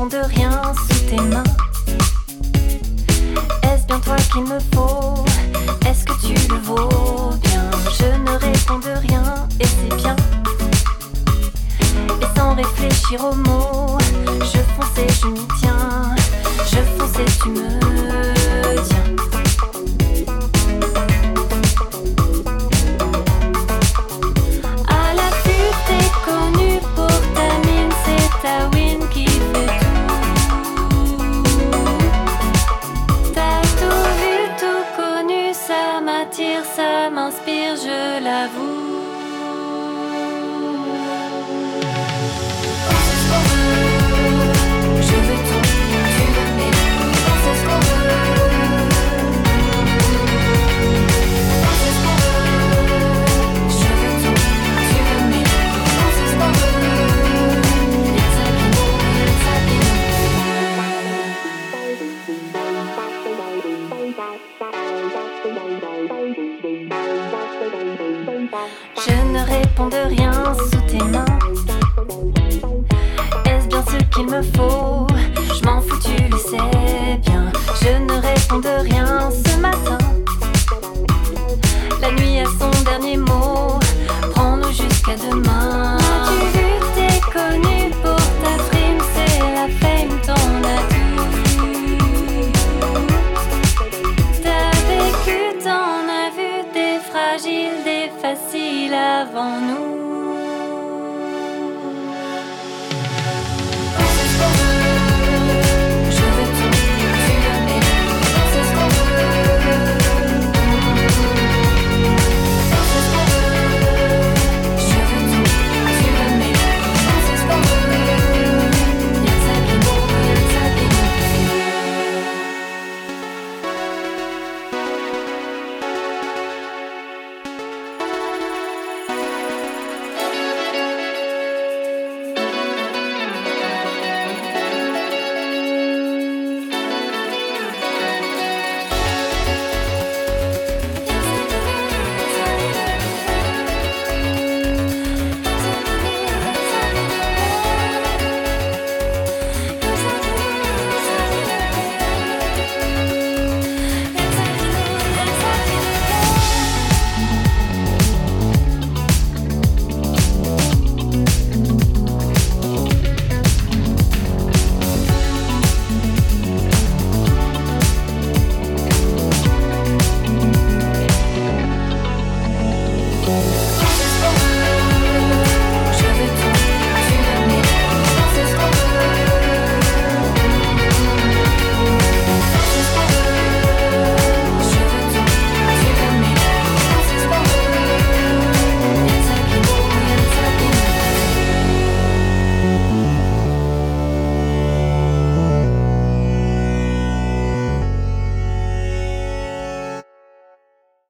réponds de rien sous tes mains. Est-ce bien toi qu'il me faut? Est-ce que tu le vaux bien? Je ne réponds de rien et c'est bien. Et sans réfléchir aux mots, je fonce et je m'y tiens. Je fonce et tu me tiens. À la vue t'es connu pour ta mine, c'est ta win qui fait tout. T'as tout vu, tout connu, ça m'attire, ça m'inspire, je l'avoue. Je veux tout, tu veux mes, on sait ce qu'on veut. On sait ce qu'on veut. Je veux tout, tu veux mes, on sait ce qu'on veut. It's Je ne réponds de rien sous tes mains. Est-ce bien ce qu'il me faut? Je m'en fous, tu le sais bien. Je ne réponds de rien ce matin. La nuit a son dernier mot. Prends-nous jusqu'à demain. As-tu vu, t'es connu pour ta frime, c'est la fame, ton atout. T'as vécu, t'en as vu des fragiles, des faciles avant nous.